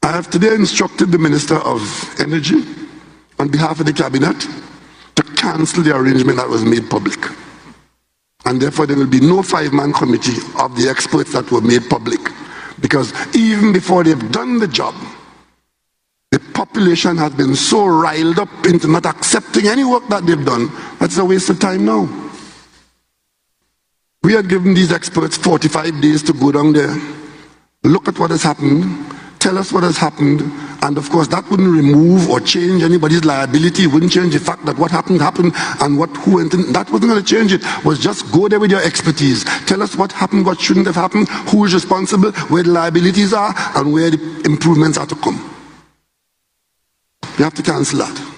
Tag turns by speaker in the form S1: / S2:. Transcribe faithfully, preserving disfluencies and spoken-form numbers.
S1: I have today instructed the Minister of Energy on behalf of the Cabinet to cancel the arrangement that was made public. And therefore there will be no five-man committee of the experts that were made public. Because even before they've done the job, the population has been so riled up into not accepting any work that they've done, that's a waste of time now. We had given these experts forty-five days to go down there, look at what has happened, tell us what has happened, and of course that wouldn't remove or change anybody's liability. It wouldn't change the fact that what happened happened and what who went in. That wasn't going to change it. It was just go there with your expertise. Tell us what happened, what shouldn't have happened, who is responsible, where the liabilities are, and where the improvements are to come. You have to cancel that.